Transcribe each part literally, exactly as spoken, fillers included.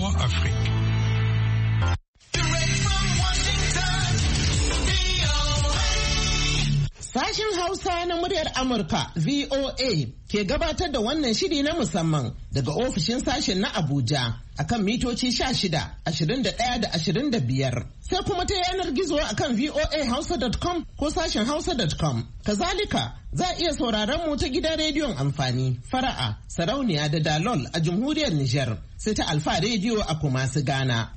VOA Afrique. Sashen Hausa na muryar Amurka V O A ke gabatar da wannan shiri na musamman daga ofishin sashen na Abuja akan mitoci sha shida, ashirin da ɗaya da ashirin da biyar. Sai kuma ta yanar gizo akan V O A hausa dot com ko sashen hausa dot com. Kazalika za a iya sauraron mu ta gidan rediyon amfani, fara'a, sarauniya da dalol a jamhuriyar Nijar, sai ta Alfa rediyo a Kumasi Ghana.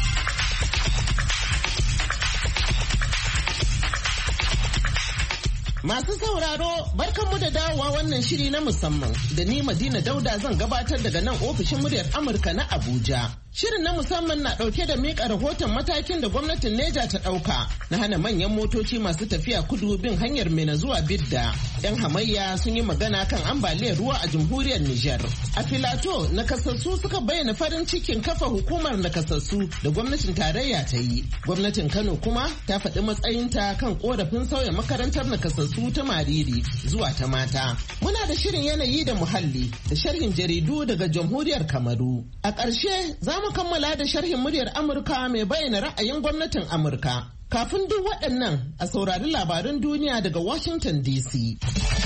Masu sauraro barkanmu da dawowa wannan shiri na musamman da ni Madina Dauda zan gabatar daga nan ofishin muryar Amurka na Abuja. Shirin na musamman na ɗauke da miƙa rahoton matakin da gwamnatin Neja ta ɗauka na hana manyan motoci masu tafiya kudu bin hanyar Mina zuwa Bidda. 'Yan hamayya sun yi magana kan ambaliyar ruwa a jamhuriyar Nijar. A Filato, nakasassu suka bayyana farin cikin kafa hukumar nakasassu da gwamnatin tarayya ta yi. Gwamnatin Kano kuma ta faɗi matsayinta kan korafin sauya makarantar nakasassu ta Mariri zuwa ta mata. Muna da shirin yanayi da muhalli da sharhin jaridu daga jamhuriyar Kamaru. A ƙarshe za mu kammala da sharhin muryar Amurka mai bayyana ra'ayin gwamnatin Amurka. Kafin duk waɗannan a saurari labaran duniya daga Washington D C.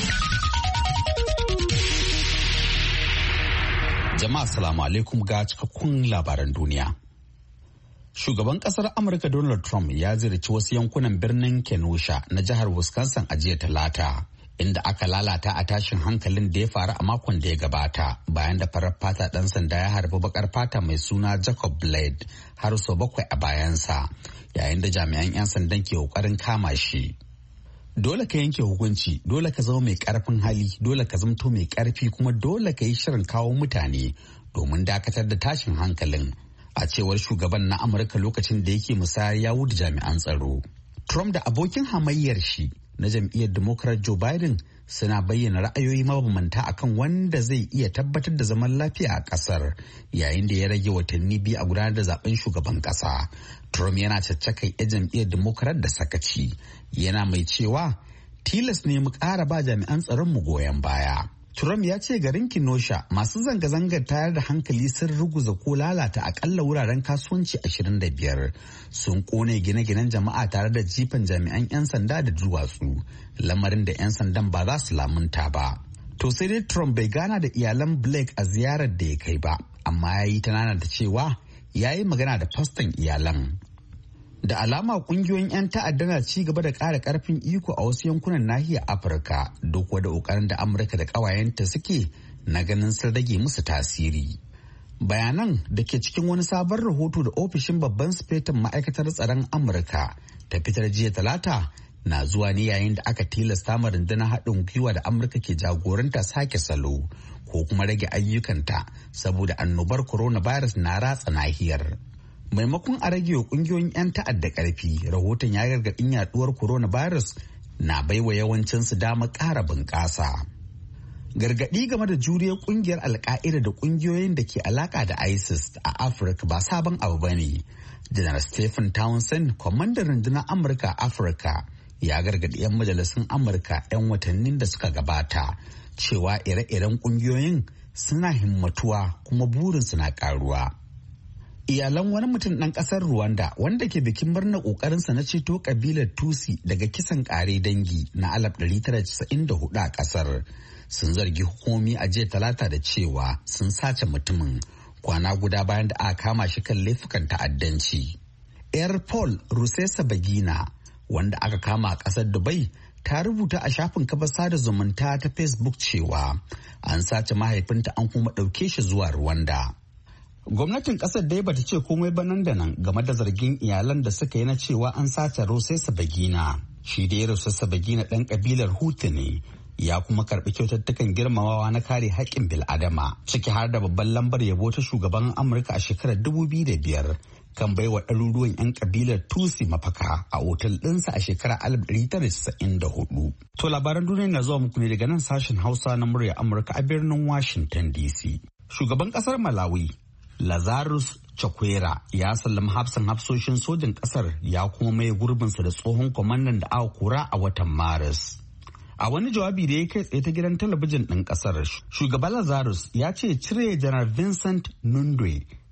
Jama'a salamu alaikum ga cikakkun labaran duniya. Shugaban kasar Amurka Donald Trump ya ziyarci wasu yankunan birnin Kenosha na jihar Wisconsin a jiya Talata, inda aka lalata a tashin hankalin da ya faru a makon da ya gabata bayan da farar fata ɗan sanda ya harbi bakar fata mai suna Jacob Blade har sau bakwai a bayansa, yayin da jami'an 'yan sandan ke kokarin kama shi. Dole ka yanke hukunci, dole ka zama mai karfin hali, dole ka zamto mai karfi kuma dole ka yi shirin kawo mutane domin dakatar da tashin hankalin, a cewar shugaban na Amurka lokacin da yake musayar yawu da jami'an tsaro. Trump da abokin hamayyar shi na jam'iyyar Democrat Joe Biden suna bayyana ra'ayoyi mabambanta akan wanda zai iya tabbatar da zaman lafiya a kasar yayin da ya rage watanni biyu a gudanar da zaben shugaban kasa. Trump yana caccakan 'yan jam'iyyar Democrat da sakaci, yana mai cewa tilas ne mu ƙara ba jami'an tsaron mu goyon baya. Trump ya ce garin Kenosha masu zanga-zangar tayar da hankali sun ruguza ko lalata akalla wuraren kasuwanci ashirin da biyar, sun kone gine-ginen jama'a tare da jifan jami'an 'yan sanda da duwatsu, lamarin da 'yan sandan ba za su lamunta ba. To sai dai Trump bai gana da iyalan Blake a ziyarar da ya kai ba, amma ya yi tanana da cewa ya yi magana da faston iyalan. Da alama kungiyoyin 'yan ta'adda na ci gaba da ƙara ƙarfin iko a wasu yankunan nahiyar Afirka duk wada ƙoƙarin da Amurka da ƙawayenta suke na ganin sun rage musu tasiri. Bayanan da ke cikin wani sabon rahoto da ofishin babban sufetin ma'aikatar tsaron Amurka ta fitar jiya Talata na zuwa ne yayin da aka tilasta ma rundunar haɗin gwiwa da Amurka ke jagoranta sake salo ko kuma rage ayyukanta saboda annobar coronavirus na ratsa nahiyar. Maimakon a rage wa kungiyoyin 'yan ta'adda ƙarfi, rahoton ya gargaɗin yaduwar coronavirus na baiwa yawancinsu damar ƙara bunƙasa. Gargaɗi game da juriyar ƙungiyar Al-Qaeda da ƙungiyoyin da ke alaƙa da ISIS a Afirka ba sabon abu ba ne. Janar Stephen Townsend, kwamandan rundunar Amurka a Afirka, ya gargaɗi 'yan majalisun Amurka 'yan watannin da suka gabata cewa ire-iren ƙungiyoyin suna himmatuwa kuma burinsu na ƙaruwa. Iyalan wani mutum ɗan ƙasar Rwanda wanda ke bikin murnar ƙoƙarinsa na ceto ƙabilar Tutsi daga kisan ƙare dangi na alaf ɗari tara casa'in da hudu a ƙasar sun zargi hukumomi a jiya Talata da cewa sun sace mutumin kwana guda bayan da aka kama shi kan laifukan ta'addanci. Yar Paul Rusesabagina wanda aka kama a ƙasar Dubai ta rubuta a shafin kafar sada zumunta ta Facebook cewa an sace mahaifinta an kuma ɗauke shi zuwa Rwanda. Gwamnatin kasar dai bata ce komai ba nan da nan game da zargin iyalan da suka yi na cewa an sace Rusesabagina. Shi dai Rusesabagina ɗan kabilar Hutu ne, ya kuma karɓi kyaututtukan girmamawa na kare haƙƙin bil'adama, ciki har da babban lambar yabo ta shugaban Amurka a shekarar dubu biyu da biyar kan baiwa ɗaruruwan 'yan kabilar Tutsi mafaka a otal ɗinsa a shekarar alif ɗari tara casa'in da hudu. To labaran duniya na zuwa muku ne daga nan sashen Hausa na murya Amurka a birnin Washington D C. Shugaban ƙasar Malawi Lazarus Chakwera ya sallama hafsan hafsoshin sojin kasar ya kuma maye gurbinsa da tsohon kwamandan da aka kora a watan Maris. A wani jawabi da ya kai tsaye ta gidan talabijin ɗin kasar, shugaban Lazarus ya ce cire janar Vincent Nundwe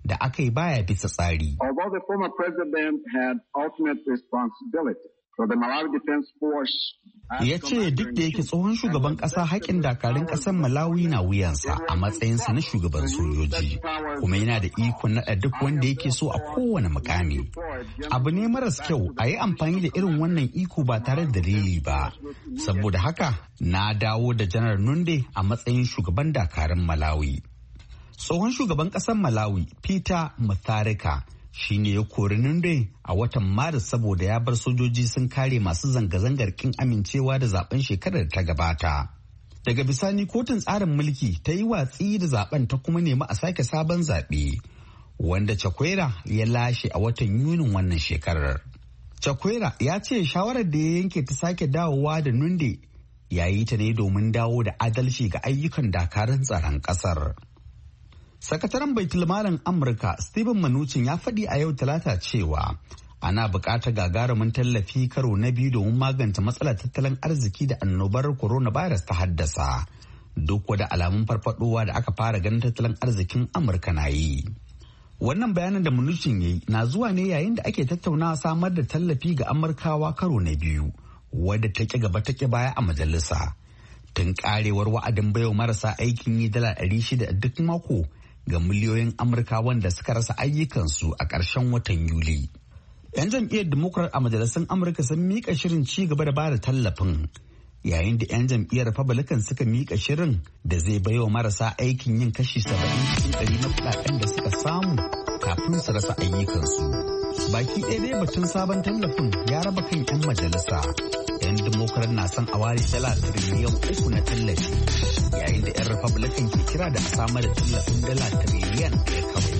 da aka yi baya bisa tsari. Although the former president had ultimate responsibility for the Malawi Defense Force, ya ce duk da yake tsohon shugaban ƙasa haƙƙin dakarun ƙasar Malawi na wuyansa a matsayinsa na shugaban sojoji, kuma yana da ikon naɗa duk wanda yake so a kowane mukami. Abu ne maras kyau a yi amfani da irin wannan iko ba tare da dalili ba. Saboda haka na dawo da Janar Nunde a matsayin shugaban dakarun Malawi. Tsohon shugaban ƙasar Malawi Peter Mutharika shi ne ya kori Nunde a watan Maris saboda ya bar sojoji sun kare masu zanga-zangar kin amincewa da zaben shekarar da ta gabata. Daga bisani kotun tsarin mulki ta yi watsi da zaben ta kuma nemi a sake sabon zaɓe, wanda Chakwera ya lashe a watan Yunin wannan shekarar. Chakwera ya ce shawarar da ya yanke ta sake dawowa da Nunde ya yi ta ne domin dawo da adalci ga ayyukan dakarun tsaron ƙasar. Sakataren Baitulmalin Amurka Stephen Mnuchin ya faɗi a yau Talata cewa ana buƙatar gagarumin tallafi karo na biyu domin magance matsalar tattalin arziki da annobar coronavirus ta haddasa, duk wada alamun farfadowa da aka fara ganin tattalin arzikin Amurka na yi. Wannan bayanin da Mnuchin ya yi na zuwa ne yayin da ake tattaunawa samar da tallafi ga Amurkawa karo na biyu, wadda ta ƙi gaba ta ƙi baya a majalisa. Tun karewar wa'adin baiwa marasa aikin yi dala ɗari shida duk mako ga miliyoyin Amurka wanda suka rasa ayyukansu a ƙarshen watan Yuli. 'Yan jam'iyyar Democrat a majalisun Amurka sun miƙa shirin ci gaba da bada tallafin, yayin da 'yan jam'iyyar Republican suka miƙa shirin da zai baiwa marasa aikin yin kashi saba'in cikin ɗari na kuɗaɗen da suka samu kafin su rasa ayyukansu. Baki ɗaya dai batun sabon tallafin ya raba kan 'yan majalisa. 'Yan Democrat na son a ware dala tiriliyan uku na tallafi, yayin da 'yan Republican ke kira da a samar da tallafin dala tiriliyan ɗaya kawai.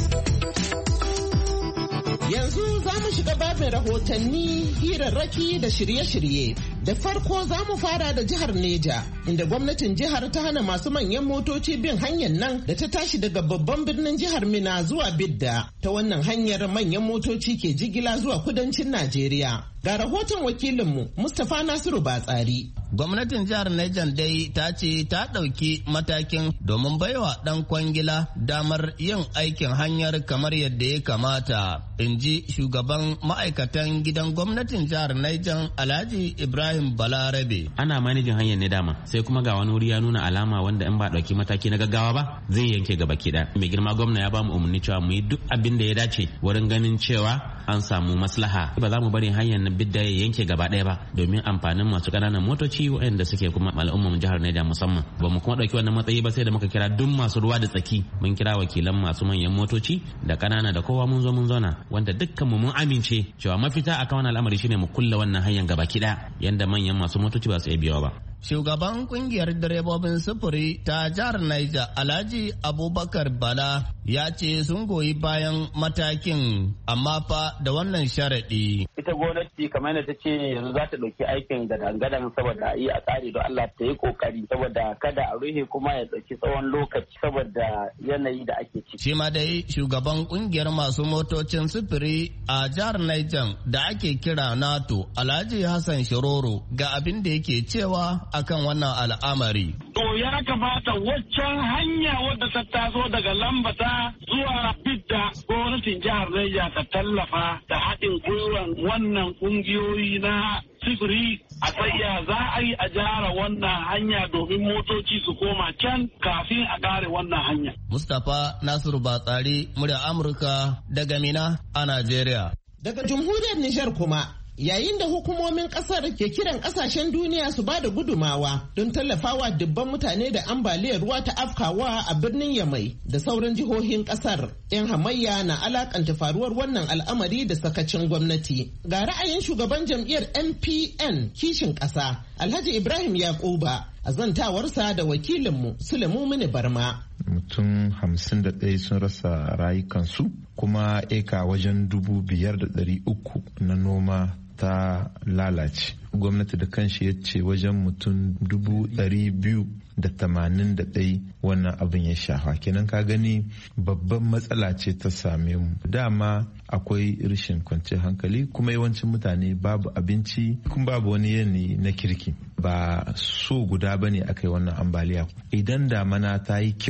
Yanzu za mu shiga babin rahotanni, hirarraki da shirye-shirye. Da farko za mu fara da jihar Neja, inda gwamnatin jihar ta hana masu manyan motoci bin hanyar nan da ta tashi daga babban birnin jihar Mina zuwa Bidda. Ta wannan hanyar manyan motoci ke jigila zuwa kudancin Najeriya. Ga rahoton wakilinmu Mustapha Nasiru Batsari. Gwamnatin jihar Niger dai ta ce ta ɗauki matakin domin baiwa ɗan kwangila damar yin aikin hanyar kamar yadda ya kamata, in ji shugaban ma'aikatan gidan gwamnatin jihar Niger Alhaji Ibrahim Balarabe. Ana manajin hanyar ne dama, sai kuma ga wani wuri ya nuna alama wanda in ba ɗauki mataki na gaggawa ba zai yanke gaba kiɗa. Mai girma gwamna ya ba mu umarni cewa mu yi duk abin da ya dace wurin ganin cewa an samu maslaha. Ba za mu bari hanyar na bidda ya yanke gaba ɗaya ba domin amfanin masu ƙananan motoci waɗanda suke kuma al'ummar jihar Niger musamman. Ba mu kuma ɗauki wannan matsayi ba sai da muka kira duk masu ruwa da tsaki, mun kira wakilan masu manyan motoci da ƙanana da kowa mun zo mun zauna, wanda dukkan mu mun amince cewa mafita akan wannan al'amari shine mu kulle wannan hanyar gaba ɗaya yanda manyan masu motoci ba su iya biyawa ba. Shugaban kungiyar direbobin sufuri ta jihar Niger Alhaji Abubakar Bala ya ce sun goyi bayan matakin, amma fa da wannan sharaɗi. Ita gwamnati kamar yadda ta ce yanzu za ta ɗauki aikin da dangadan saboda yi a tsari don Allah ta yi kokari saboda kada a ruhe kuma ya ɗauki tsawon lokaci saboda yanayi da ake ciki. Shi ma dai shugaban kungiyar masu motocin sufuri a jihar Niger da ake kira NATO Alhaji Hassan Shiroro ga abin da yake cewa akan wannan al'amari. To ya kamata waccan hanya wadda ta taso daga Lambata zuwa Bidda gwamnatin jihar Niger ta tallafa da haɗin gwiwan wannan ƙungiyoyi na sifiri a tsaya za a yi a jara wannan hanya domin motoci su koma can kafin a ƙare wannan hanya. Mustapha Nasiru Batsari, murya Amurka daga Mina a Najeriya. Daga jamhuriyar Nijar kuma, yayin da hukumomin kasar ke kiran kasashen duniya su ba da gudumawa don tallafawa dubban mutane da ambaliyar ruwa ta afkawa a birnin Yamai da sauran jihohin kasar, 'yan hamayya na alakanta faruwar wannan al'amari da sakacin gwamnati. Ga ra'ayin shugaban jam'iyyar M P N kishin ƙasa Alhaji Ibrahim Yakuba a zantawarsa da wakilinmu Sulemu Mini Barma. Mutum hamsin da ɗaya sun rasa rayukansu, kuma eka wajen dubu biyar da ɗari uku na noma ta lalace. Gwamnati da kanshi ya ce wajen mutum dubu ɗari biyu da tamanin da ɗai wannan abin ya shafa. Kenan ka gani babban matsala ce ta same mu. Dama akwai rashin kwanciyar hankali, kuma yawancin mutane babu abinci, kuma babu wani yanayi na kirki. Ba so guda bane aka yi wannan ambaliya. Idan damana ta yi kyau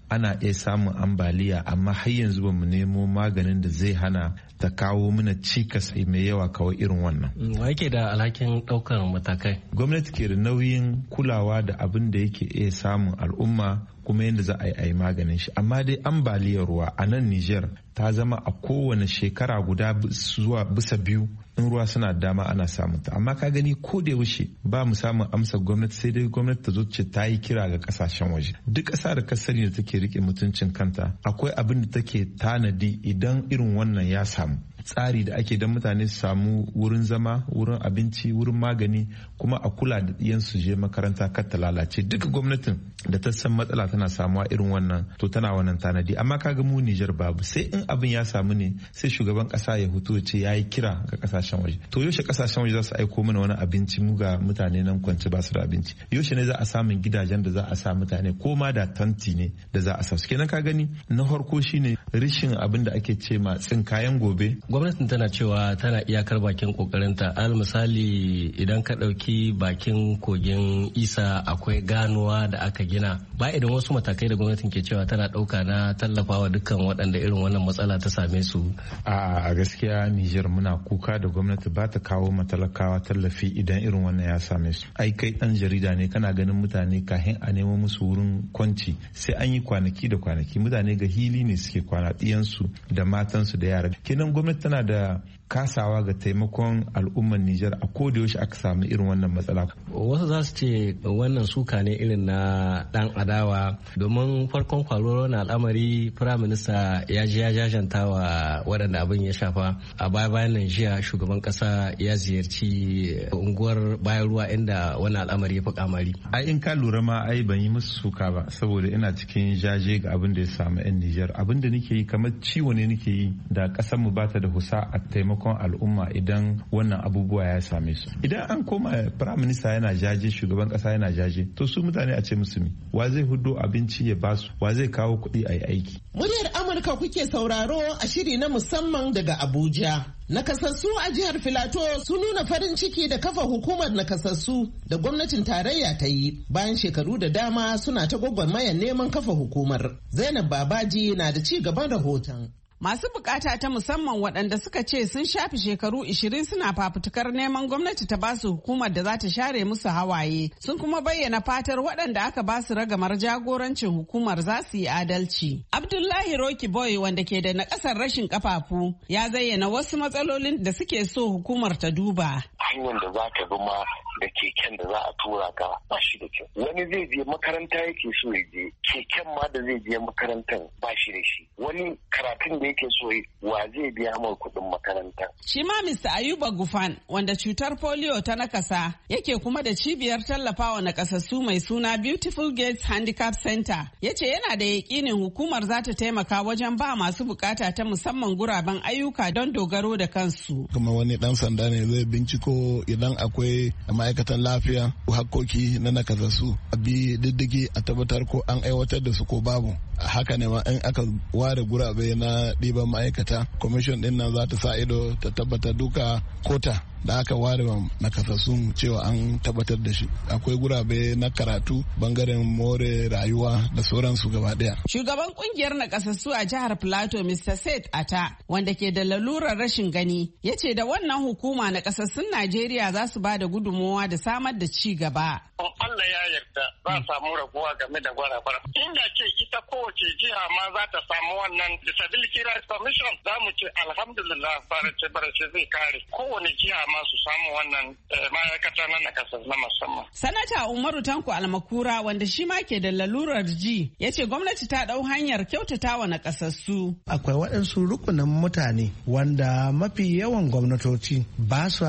ana iya samun ambaliya amma har yanzu ba mu nemo maganin da zai hana ta kawo mana cikas mai yawa kawai irin wannan. Wa yake da alhakin ɗaukar matakai? Gwamnati ke da nauyin kulawa da abin da yake iya samun al'umma kuma yadda za a yi a yi maganin shi. Amma dai ambaliyar ruwa a nan Nijar ta zama a kowane shekara guda zuwa bisa biyu in ruwa suna dama ana samun ta. Amma ka gani ko da yaushe ba mu samun amsa gwamnati, sai dai gwamnati ta zo ce ta yi kira ga kasashen waje. Duk ƙasa da ka sani da take rike mutuncin kanta akwai abin da take tanadi idan irin wannan ya samu. Tsari da ake don mutane su samu wurin zama, wurin abinci, wurin magani, kuma a kula da ɗiyan su je makaranta kar ta lalace. Duka gwamnatin da ta san matsala tana samuwa irin wannan to tana wannan tanadi. Amma kaga mu Nijar babu, sai in abin ya samu ne sai shugaban kasa ya fito ce ya yi kira ga kasashen waje. To yaushe kasashen waje za su aiko mana wani abinci mu ga mutane nan kwance ba su da abinci? Yaushe ne za a samun gidajen da za a sa mutane ko ma da tanti ne da za a sa su? Kenan ka gani na farko shine rishin abin da ake ce ma tsin kayan gobe. Gwamnatin tana cewa tana iyakar bakin kokarinta. Al misali idan ka ɗauki bakin kogin Isa akwai ganuwa da aka gina. Ba idan wasu matakai da gwamnatin ke cewa tana ɗauka na tallafawa dukkan waɗanda irin wannan matsala ta same su. A gaskiya Nijar muna kuka da gwamnati ba ta kawo matalakawa tallafi idan irin wannan ya same su. Ai kai ɗan jarida ne kana ganin mutane kahin a nemo musu wurin kwanci sai an yi kwanaki da kwanaki. Mutane ga hili ne suke kwana, ɗiyansu da matansu da yara. Kenan gwamnati tana da kasawa ga taimakon al'ummar Nijar a koda yaushe aka samu irin wannan matsala. Wasu za su ce wannan suka ne irin na dan adawa, domin farkon faruwar wannan al'amari Prime Minister ya ji ya jajanta wa waɗanda abin ya shafa. A baya bayan nan jiya shugaban kasa ya ziyarci unguwar bayan ruwa inda wannan al'amari ya fi kamari. Ai in ka lura ma ai ban yi musu suka ba saboda ina cikin jaje ga abin da ya samu 'yan Nijar. Abin da nake yi kamar ciwo ne nake yi da ƙasar mu bata da husa a taimakon al'umma idan wannan abubuwa ya same su. Idan an koma Prime Minister yana jaje, shugaban kasa yana jaje, to su mutane a ce musu mi wa zai hudo abinci ya basu, wa zai kawo kuɗi a yi aiki. Muryar Amurka kuke sauraro a shiri na musamman daga Abuja. Nakasassu a jihar Filato sun nuna farin ciki da kafa hukumar nakasassu da gwamnatin tarayya ta yi bayan shekaru da dama suna ta gwagwarmayar neman kafa hukumar. Zainab Babaji na da ci gaban rahoton. Masu bukata ta musamman waɗanda suka ce sun shafi shekaru ishirin suna fafutukar neman gwamnati ta basu hukumar da za ta share musu hawaye, sun kuma bayyana fatar waɗanda aka basu ragamar jagorancin hukumar za su yi adalci. Abdullahi Roki Boy wanda ke da nakasar rashin kafafu ya zayyana wasu matsalolin da suke so hukumar ta duba. Hanyar da za ka bi ma da keken da za a tura ka ba shi da kyau. Wani zai je makaranta yake so ya je, keken ma da zai je makarantar ba shi da shi. Wani karatun da yake so wa zai biya mai kuɗin makaranta. Shi ma Mister Ayuba Gufan wanda cutar polio ta nakasa yake kuma da cibiyar tallafawa nakasassu mai suna Beautiful Gates Handicap Center ya ce yana da yakinin hukumar za ta taimaka wajen ba masu bukata ta musamman guraben ayyuka don dogaro da kansu. Kuma wani dan sanda ne zai binciko idan akwai ma'aikatan lafiya hakkoki na nakasassu a bi diddigi a tabbatar ko an aiwatar da su ko babu. Haka ne ma in aka ware gurabe na ɗiban ma'aikata commission ɗin nan za ta sa ido ta tabbatar duka kota da aka ware wa nakasassun cewa an tabbatar da shi. Akwai gurabe na karatu bangaren more rayuwa da sauransu gaba daya. Shugaban kungiyar nakasassu a jihar Plateau Mister Seth Ata wanda ke da lalurar rashin gani ya ce da wannan hukuma nakasassun Najeriya za su ba da gudunmawa da samar da ci gaba. Allah ya yarda za a samu raguwa game da gwara-gwara. Inda ce ita kowace jiha ma za ta samu wannan Disability Rights Commission za mu ce alhamdulillah barace-barace zai kare. Kowane jiha masu samu wannan ma'aikata na nakasa na musamman. Sanata Umaru Tanko Almakura wanda shi ma ke da lalurar ji ya ce gwamnati ta ɗau hanyar kyautata wa nakasassu. Akwai waɗansu rukunin mutane wanda mafi yawan gwamnatoci ba su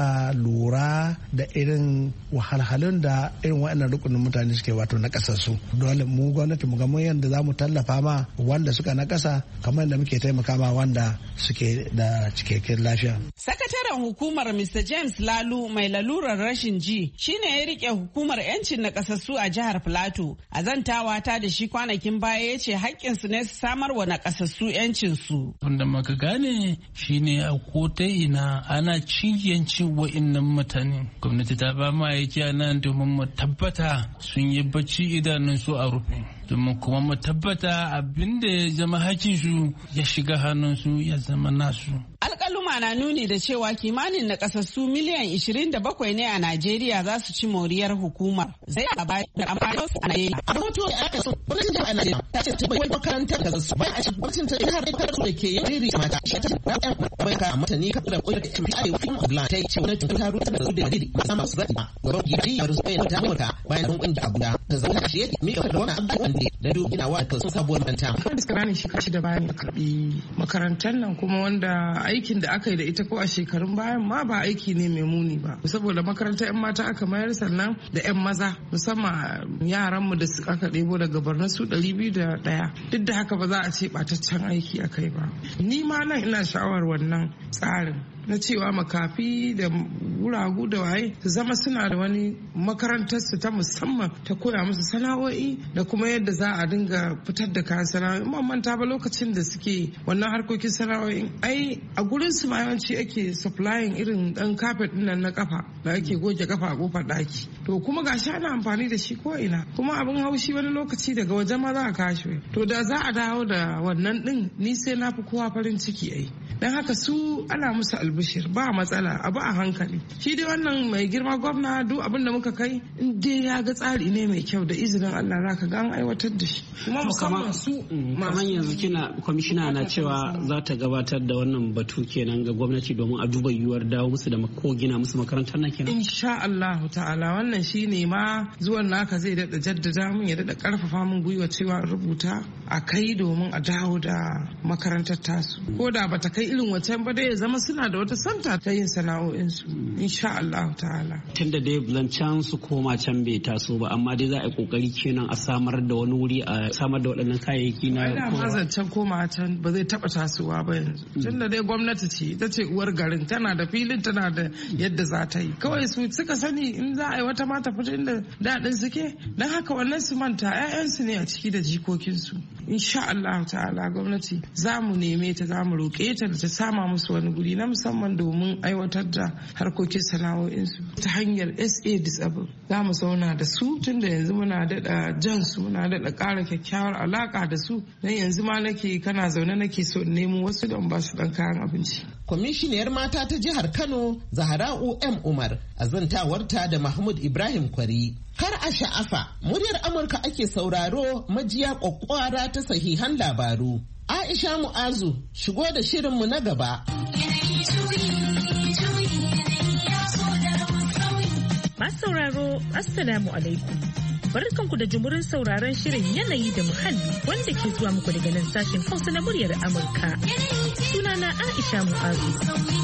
lura da irin wahalhalun da irin waɗannan rukunin mutane suke wato nakasassu. Dole mu gwamnati mu ga mun yadda za mu tallafa ma wanda suka nakasa kamar yadda muke taimaka ma wanda suke da cikakken lafiya. Sakataren hukumar Mister James Lalu mai lalurar rashin ji shine ya rike hukumar 'yancin nakasassu a jihar Plateau. A zantawa ta da shi kwanakin baya ya ce haƙƙinsu ne su samar wa nakasassu 'yancinsu. Wanda maka gane shine a kota ina ana ciyancin wa'innan mutane. Gwamnati ta ba ma aiki a nan domin mu tabbata sun yi bacci idanunsu a rufe. domin kuma mu tabbata abin da ya zama hakinsu ya shiga hannunsu ya zama nasu. Alƙaluma na nuni da cewa kimanin nakasassu miliyan ishirin da bakwai ne a Najeriya za su ci moriyar hukumar. Zai a bayar da amfani a Najeriya. A rahoto da aka so, gwamnatin jihar Najeriya ta ce ta bai makarantar da zasu bai a cikin gwamnatin ta jihar ta da ke yin riri mata. Shi ta da ɗan bai ka mata ni kafin da ƙoyar da cin arewa fin Abdullahi ta yi ce gwamnatin ta rubuta da zuwa da masu masu zaɓi ba. Gaban gidi ya rusu bayan ta Amurka bayan ɗan ƙungiyar Abuja ta zama a shirye mi kafin da wani abu wanda da duk gina wa kan sabuwar manta. Kan da suka rani shi kashi da bayan karɓi makarantar nan kuma wanda aikin da aka yi da ita ko a shekarun bayan ma ba aiki ne mai muni ba saboda makarantar 'yan mata aka mayar sannan da 'yan maza musamman yaranmu da aka ɗebo daga Borno su ɗari biyu da ɗaya duk da haka ba za a ce ɓataccen aiki aka yi ba ni ma nan ina sha'awar wannan tsarin na cewa makafi da guragu da waye su zama suna da wani makarantar su ta musamman ta koya musu sana'o'i da kuma yadda za a dinga fitar da kayan sana'o'i in manta ba lokacin da suke wannan harkokin sana'o'i ai a gurin su ma yawanci ake supplying irin dan carpet din nan na kafa da ake goge kafa a kofar daki to kuma gashi ana amfani da shi ko ina kuma abin haushi wani lokaci daga waje ma za a kashe to da za a dawo da wannan din ni sai na fi kowa farin ciki ai dan haka su ana musu albishir ba matsala abu a hankali shi dai wannan mai girma gwamna duk abin da muka kai in dai ya ga tsari ne mai kyau da izinin Allah za ka ga an aiwatar da shi kuma musamman su kamar yanzu kina kwamishina na cewa za ta gabatar da wannan batu kenan ga gwamnati domin a duba yiwuwar dawo musu da ko gina musu makarantar nan kenan insha Allah ta'ala wannan shine ma zuwan naka zai dada jaddada mun ya dada karfafa mun gwiwa cewa rubuta a kai domin a dawo da makarantar tasu ko da bata kai irin wancan ba dai ya zama suna da wata santa ta yin sana'o'insu insha Allah ta'ala tunda dai zancen su koma can bai taso ba amma dai za a yi kokari kenan a samar da wani wuri a samar da waɗannan kayayyaki na ina ma zancen koma can ba zai taba tasowa ba yanzu tunda dai gwamnati ce ita ce uwar garin tana da filin tana da yadda za ta yi kawai su suka sani in za a yi wata mata fita inda daɗin suke don haka wannan su manta 'ya'yansu ne a ciki da jikokinsu insha Allah ta'ala gwamnati za mu neme ta za mu roƙe ta da ta sama musu wani guri na musamman domin aiwatar da harkokin sana'o'insu ta hanyar S A Disable za mu zauna da su tun da yanzu muna daɗa jan su muna daɗa ƙara kyakkyawar alaƙa da su don yanzu ma nake kana zaune nake so in nemo wasu don ba su ɗan kayan abinci. Kwamishiniyar mata ta jihar Kano Zahra'u M Umar a zantawarta da Mahmud Ibrahim Kwari. Kar a sha'afa muryar Amurka ake sauraro majiya kwakwara ta sahihan labaru. Aisha Mu'azu shigo da shirinmu na gaba. Masu sauraro Assalamu alaikum. Barkanku da jimurin sauraron shirin yanayi da muhalli wanda ke zuwa muku daga nan sashen Hausa na muryar Amurka. Sunana Aisha Mu'azu.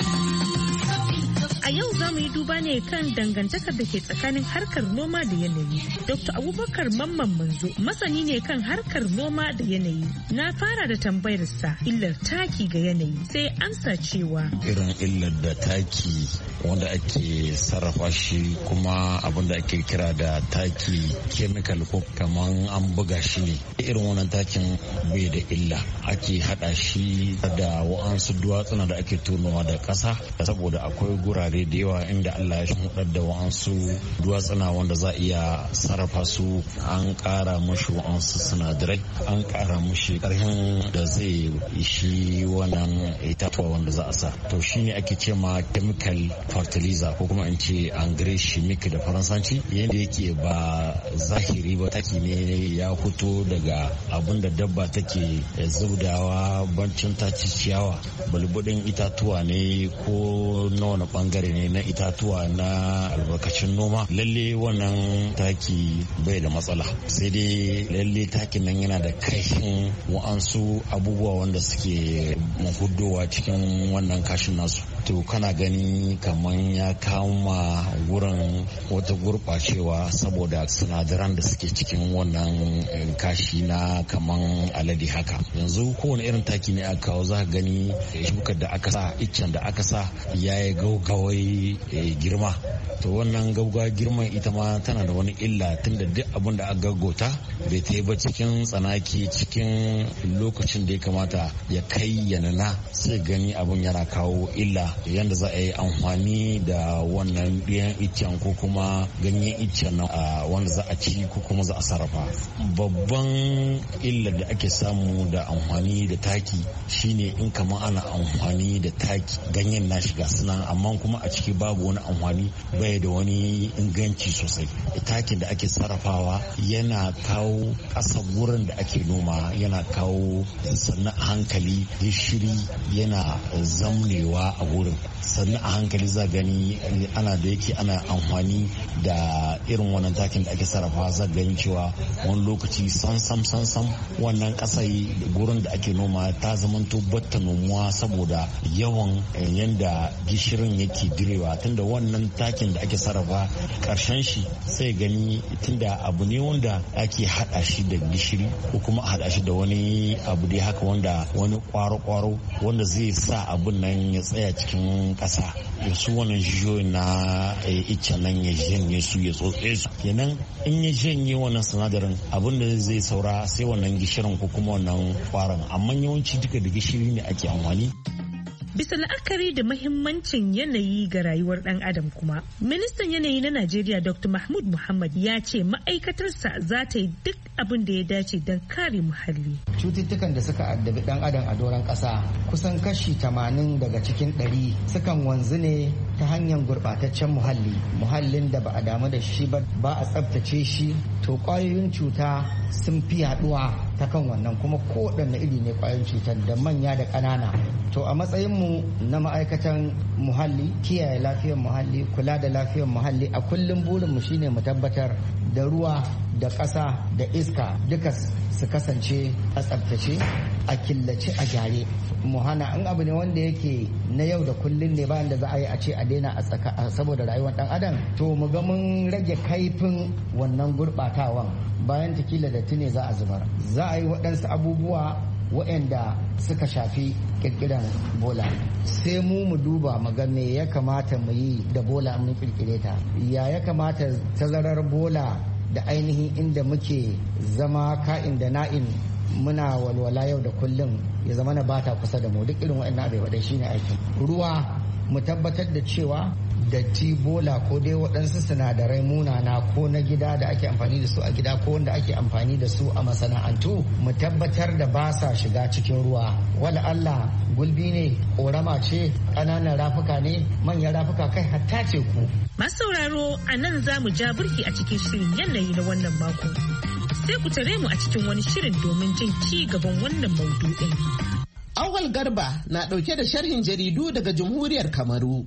A yau za mu yi duba ne kan dangantakar da ke tsakanin harkar noma da yanayi. Dokta Abubakar Mamman Manzo masani ne kan harkar noma da yanayi. Na fara da tambayarsa illar taki ga yanayi sai amsa cewa. Irin illar da taki wanda ake sarrafa shi kuma abin da ake kira da taki chemical ko kaman an buga shi ne. Irin wannan takin bai da illa ake hada shi da wa'ansu duwatsuna da ake tonowa da ƙasa saboda akwai gurare da yawa inda Allah ya hudar da wa'ansu duwatsuna wanda za a iya sarrafa su an kara mushi wa'ansu sinadarai an kara mushi karfin da zai shi wannan itatuwa wanda za a sa to shine ake ce ma chemical fertilizer ko kuma in ce engrais chimique da faransanci yadda yake ba zahiri ba taki ne ya fito daga abin da dabba take zubdawa bancin ta ci ciyawa bulbudin itatuwa ne ko na wani bangare ne na itatuwa na albarkacin noma lalle wannan taki bai da matsala sai dai lalle takin nan yana da kashin wa'ansu abubuwa wanda suke mahudowa cikin wannan kashin nasu to kana gani kaman ya kama wurin wata gurɓacewa saboda sinadaran da suke cikin wannan kashi na kaman alade haka yanzu kowane irin taki ne aka kawo za ka gani shukar da aka sa iccen da aka sa ya yi gaugawai girma. To wannan gauga girman ita ma tana da wani illa tunda duk abin da aka gaggauta bai ta yi ba cikin tsanaki cikin lokacin da ya kamata ya kai ya nana, sai gani abin yana kawo illa yadda za a yi amfani da wannan ɗiyan iccen ko kuma ganyen iccen nan wanda za a ci ko kuma za a sarrafa. Babban illar da ake samu da amfani da taki shine in kama ana amfani da taki ganyen na shiga suna amma kuma a ciki babu wani amfani bai da wani inganci sosai. Takin da ake sarrafawa yana kawo ƙasa wurin da ake noma, yana kawo sannan a hankali gishiri yana zamnewa a wurin, sannan a hankali za gani ana da yake ana amfani da irin wannan takin da ake sarrafa za gani cewa wani lokaci sansam sansam wannan kasai gurin da ake noma ta zamanto batta nomuwa saboda yawan yanda gishirin yake direwa, tunda wannan takin da ake sarrafa karshen shi sai gani tunda abu ne wanda ake hada shi da gishiri ko kuma hada shi da wani abu dai haka wanda wani kwaro-kwaro wanda zai sa abun nan ya tsaya cikin kasa, su wannan jijiyoyin na iccen nan ya janye su ya tsotse su, kenan in ya janye wannan sinadarin abin da zai saura sai wannan gishirin ko kuma wannan kwaron, amma yawanci duka da gishiri ne ake amfani. Bisa la'akari da mahimmancin yanayi ga rayuwar dan adam kuma, ministan yanayi na Najeriya Doctor Mahmud Muhammad ya ce ma'aikatarsa za ta yi duk abin da ya dace don kare muhalli. Cututtukan da suka addabi dan adam a doron ƙasa kusan kashi tamanin daga cikin ɗari sukan wanzu ne ta hanyar gurɓataccen muhalli, muhallin da ba a damu da shi ba, ba a tsabtace shi, to ƙwayoyin cuta sun fi yaɗuwa ta kan wannan, kuma kowaɗanne iri ne ƙwayoyin cutar da manya da ƙanana. To a matsayinmu na ma'aikatan muhalli, kiyaye lafiyar muhalli, kula da lafiyar muhalli, a kullum burinmu shine mu tabbatar da ruwa da ƙasa da iska duka su kasance a tsabtace, a killace, a gyare. Mu hana in abu ne wanda yake na yau da kullum ne bayan da za a yi a ce a daina a tsaka saboda rayuwar dan adam, to mu ga mun rage kaifin wannan gurɓatawan. Bayan takila da tune za a zubar, za a yi waɗansu abubuwa waɗanda suka shafi kirkiran bola, sai mu mu duba mu ga me ya kamata mu yi da bola mun kirkire ta, ya ya kamata tazarar bola da ainihin inda muke zama ka'in da na'in muna walwala yau da kullum ya zama na bata kusa da mu, duk irin waɗannan abai waɗai shine aikin. Ruwa mu tabbatar da cewa datti, bola ko dai waɗansu sinadarai munana ko na gida da ake amfani da su a gida ko wanda ake amfani da su a masana'antu, mu tabbatar da ba sa shiga cikin ruwa. Wala Allah gulbi ne, ƙorama ce, ƙananan rafuka ne, manyan rafuka, kai hatta teku. Masu sauraro, a nan za mu ja burki a cikin shirin yanayi na wannan mako. Sai ku tare mu a cikin wani shirin domin jin ci gaban wannan maudu'in. Awal Garba na ɗauke da sharhin jaridu daga Jamhuriyar Kamaru.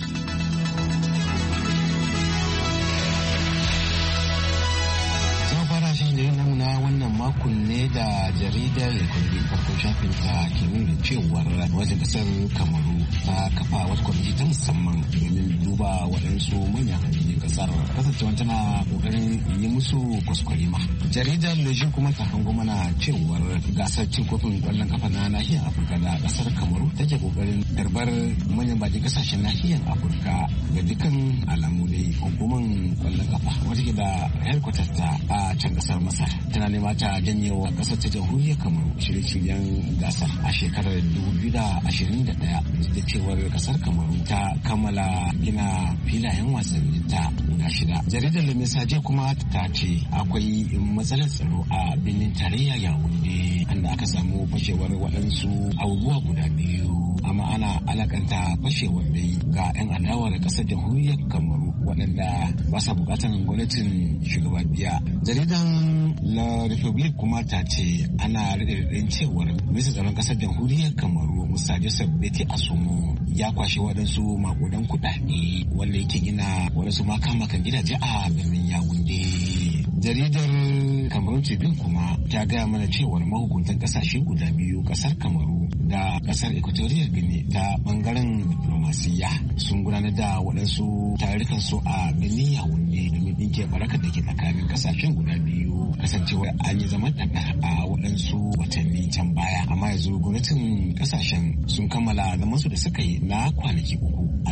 na wannan makon ne da jaridar Lekondi farko shafin ta ke nuna cewar wajen kasar Kamaru ta kafa wata kwamiti ta musamman domin duba waɗansu manyan hanyoyin kasar kasancewa tana kokarin yi musu kwaskwarima. Jaridar Lejin kuma ta hango mana cewar gasar cin kofin kwallon kafa na nahiyar Afirka da kasar Kamaru take kokarin darbar manyan bakin kasashen nahiyar Afirka ga dukkan alamu dai hukumar kwallon kafa wata ke da headquarters ta a can kasar Masar tana nema ta janyewa kasar ta jamhuriyar Kamaru shirye-shiryen gasar a shekarar dubu biyu da ashirin da ɗaya da cewar kasar Kamaru ta kammala gina filayen wasanni ta guda shida. Jaridar Lemisaje kuma ta ce akwai matsalar tsaro a birnin tarayya Yawunde inda aka samu fashewar waɗansu abubuwa guda biyu, amma ana alakanta fashewar dai ga 'yan adawa da kasar jamhuriyar Kamaru waɗanda ba sa bukatar gwamnatin shugaba biya. Jaridan La Republic kuma ta ce ana rikirin cewar bisa tsaron kasar jamhuriyar Kamaru Musa Joseph Beti Asumu ya kwashe waɗansu makudan kuɗaɗe wanda yake gina waɗansu makamakan gidaje a birnin Yawunde. Jaridar Cameroon Tribune kuma ta gaya mana cewar mahukuntan kasashe guda biyu, kasar Kamaru da kasar Equatorial Guinea ta bangaren diplomasiya sun gudanar da waɗansu tarurrukan su a birnin Yawunde domin ɗinke barakar da ke tsakanin kasashen guda biyu, kasancewa an yi zaman ɗaɗɗar a waɗansu watanni can baya, amma yanzu gwamnatin kasashen sun kammala zaman su da suka yi na kwanaki uku a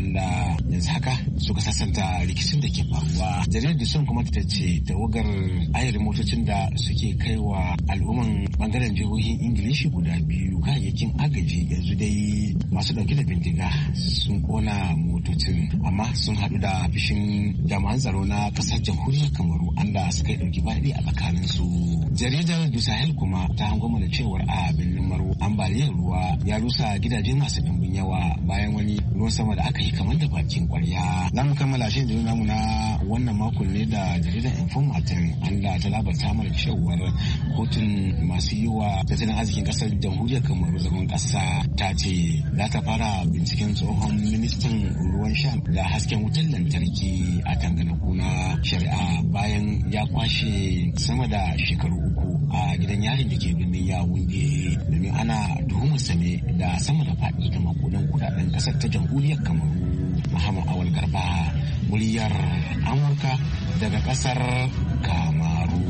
anda yanzu haka suka sasanta rikicin da ke faruwa. Jaridar da sun kuma ta ce tawagar ayar motocin da suke kai wa al'umman bangaren jihohin Ingilishi guda biyu kayayyakin agaji yanzu dai masu dauke da bindiga sun kona motocin amma sun haɗu da fishin jami'an tsaro na ƙasar jamhuriyar Kamaru anda suka yi ɗauki baɗi a tsakanin su. Jaridar Du Sahel kuma ta hango mana cewar a birnin Maro ambaliyar ruwa ya rusa gidaje masu ɗimbin yawa bayan wani ruwan sama da aka yi kamar da bakin kwarya. Za mu kammala shi da namu na wannan makon ne da jaridar Informatin anda ta labarta mana cewar kotun masu yi wa tattalin arzikin ƙasar jamhuriyar Kamaru zaman ƙasa ta ce za ta fara binciken tsohon ministan ruwan sha da hasken wutar lantarki a Tanganaku na shari'a bayan ya kwashe sama da shekaru uku a gidan yarin da ke birnin Yawunde domin ana tuhumar sa ne da sama da faɗi da makudan kudaden ƙasar ta jamhuriyar Kamaru. Muhammad Awal Garba, muryar Amurka daga ƙasar Kamaru.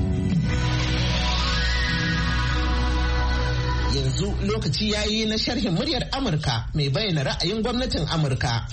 Yanzu lokaci ya yi na sharhin muryar Amurka mai bayyana ra'ayin gwamnatin Amurka.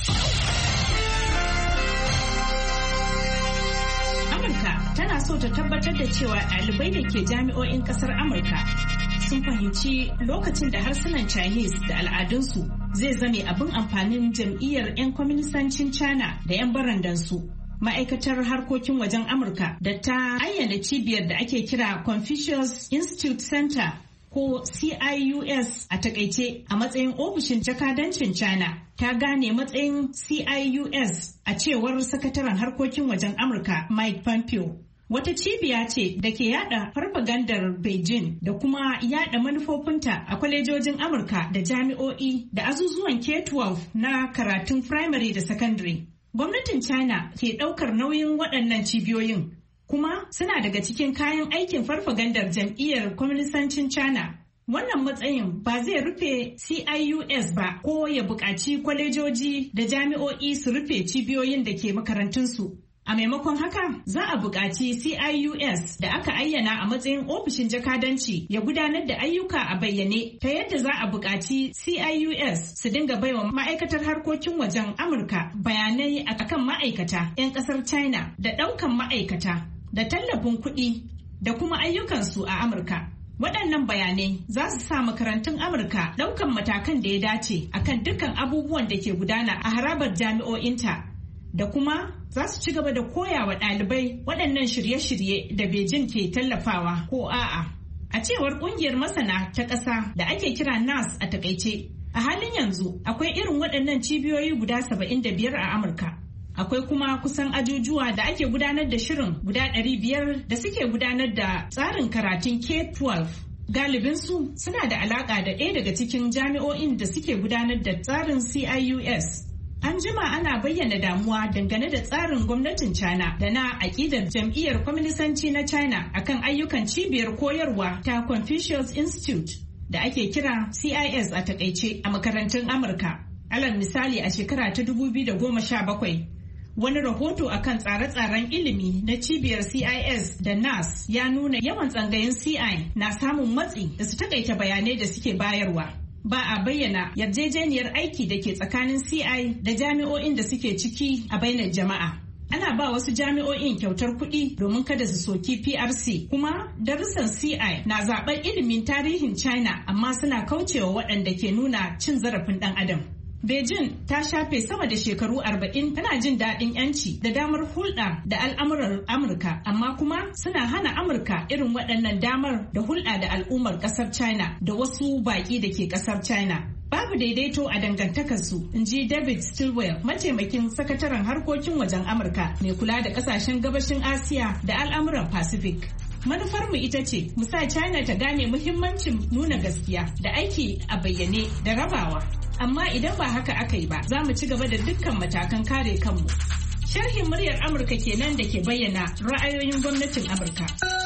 Amurka tana so ta tabbatar da cewa ɗalibai da ke jami'o'in ƙasar Amurka sun fahimci lokacin da harsunan Chinese da al'adunsu zai zame abin amfanin jam'iyyar 'yan kwaminisancin China da 'yan barandansu. Ma'aikatar harkokin wajen Amurka da ta ayyana cibiyar da ake kira Confucius Institute Center ko C I U S a takaice a matsayin ofishin jakadancin China ta gane matsayin C I U S a cewar sakataren harkokin wajen Amurka Mike Pompeo. Wata cibiya ce da ke yada farfagandar Beijing da kuma yada manufofinta a kwalejojin Amurka da jami'o'i da azuzuwan K twelve na karatun primary da secondary. Gwamnatin China ke daukar nauyin waɗannan cibiyoyin. Kuma suna daga cikin kayan aikin farfagandar jam'iyyar kwaminisancin China. Wannan matsayin ba zai rufe C I U S ba ko ya buƙaci kwalejoji da jami'o'i su rufe cibiyoyin da ke makarantunsu. A maimakon haka za a buƙaci C I U S da aka ayyana a matsayin ofishin jakadanci ya gudanar da ayyuka a bayyane ta yadda za a buƙaci C I U S su dinga baiwa ma'aikatar harkokin wajen Amurka bayanai akan ma'aikata 'yan ƙasar China da ɗaukan ma'aikata da tallafin kuɗi da kuma ayyukansu a Amurka. Waɗannan bayanai za su sa makarantun Amurka ɗaukan matakan da ya dace akan dukkan abubuwan da ke gudana a harabar jami'o'inta da kuma za su ci gaba da koya wa ɗalibai waɗannan shirye-shirye da Beijing ke tallafawa ko a'a. A cewar ƙungiyar masana ta ƙasa da ake kira N A S a takaice, a halin yanzu akwai irin waɗannan cibiyoyi guda saba'in da biyar a Amurka. Akwai kuma kusan ajujuwa da ake gudanar da shirin guda ɗari biyar da suke gudanar da tsarin karatun K twelve. Galibinsu suna da alaƙa da ɗaya daga cikin jami'o'in da suke gudanar da tsarin C I U S. An jima ana bayyana damuwa dangane da tsarin gwamnatin China da na aƙidar jam'iyyar kwaminisanci na China akan ayyukan cibiyar koyarwa ta Confucius Institute da ake kira C I S a takaice a makarantun Amurka. Alal misali a shekara ta dubu biyu da goma sha bakwai. Wani rahoto akan tsare-tsaren ilimi na cibiyar C I S da N A S ya nuna yawan tsangayin C I na samun matsi da su takaita bayanai da suke bayarwa. Ba a bayyana yarjejeniyar aiki da ke tsakanin C I da jami'o'in da suke ciki a bainar jama'a. Ana ba wasu jami'o'in kyautar kuɗi domin kada su soki P R C, kuma darussan C I na zaɓar ilimin tarihin China amma suna kaucewa waɗanda ke nuna cin zarafin ɗan adam. Beijing ta shafe sama da shekaru arba'in tana jin daɗin yanci da damar hulɗa da al'amuran Amurka, amma kuma suna hana Amurka irin waɗannan damar da hulɗa da al'ummar ƙasar China da wasu baƙi da ke ƙasar China. Babu daidaito a dangantakarsu, in ji David Stilwell, mataimakin sakataren harkokin wajen Amurka mai kula da ƙasashen gabashin Asiya da al'amuran Pacific. Manufarmu ita ce mu sa China ta gane muhimmancin nuna gaskiya da aiki a bayyane da rabawa. Amma idan ba haka aka yi ba, za mu ci gaba da dukkan matakan kare kanmu. Sharhin muryar Amurka kenan da ke bayyana ra'ayoyin gwamnatin Amurka.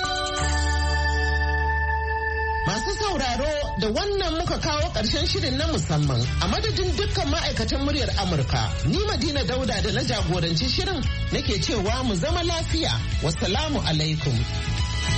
Masu sauraro da wannan muka kawo ƙarshen shirin na musamman a madadin dukkan ma'aikatan muryar Amurka. Ni Madina Dauda da na jagoranci shirin nake cewa mu zama lafiya. Wassalamu alaikum.